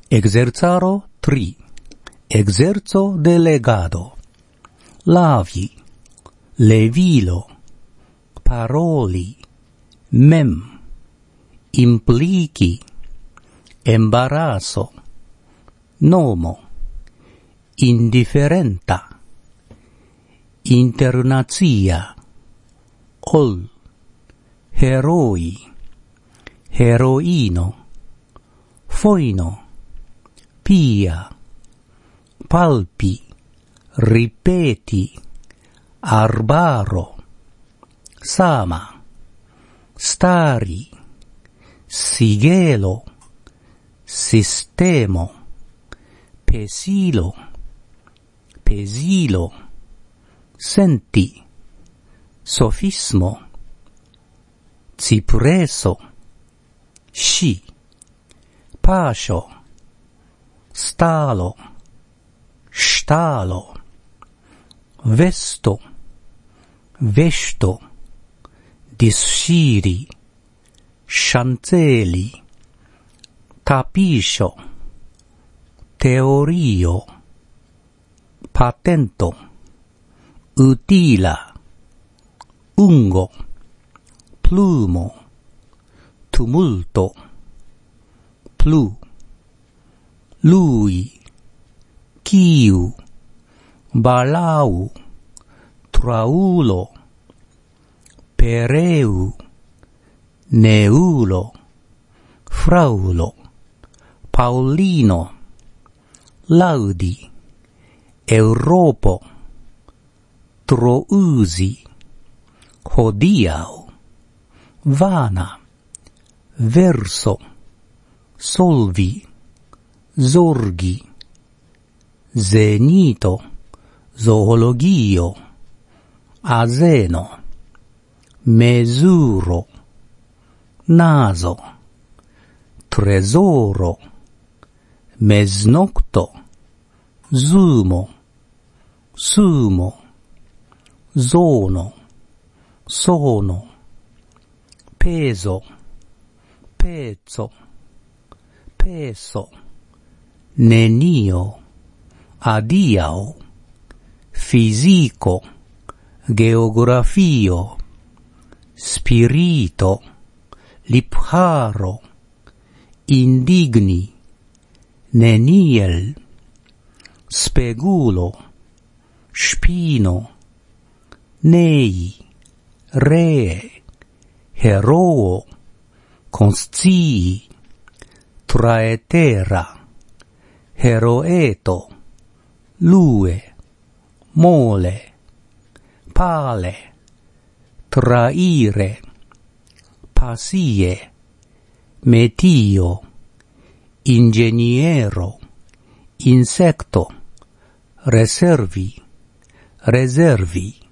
Exerzaro 3. Exerzo de legado. Lavi, levilo, paroli, mem, implichi, embarazo, nomo, indifferenta, internazia, ol, heroi, heroino, foino, pia, palpi, ripeti, arbaro, sama, stari, sigelo, sistemo, pesilo, pesilo, senti, sofismo, cipreso, sci, pascio, stalo, stalo, vesto, vesto, disciri, scianzeli, tapiscio, teorio, patento, utila, ungo, plumo, tumulto, plu, lui, chiu, balau, traulo, pereu, neulo, fraulo, paulino, laudi, europo, trousi, hodiau, vana, verso, solvi, zorgi, zenito, zoologio, azeno, mesuro, naso, tresoro, mesnocto, zumo, sumo, zono, sono, peso, pezzo, peso, nenio, adiao, fisico, geografio, spirito, lipharo, indigni, neniel, spegulo, spino, nei, re, heroo, conscii, traetera, heroeto, lue, mole, pale, traire, pasie, metio, ingeniero, insecto, reservi,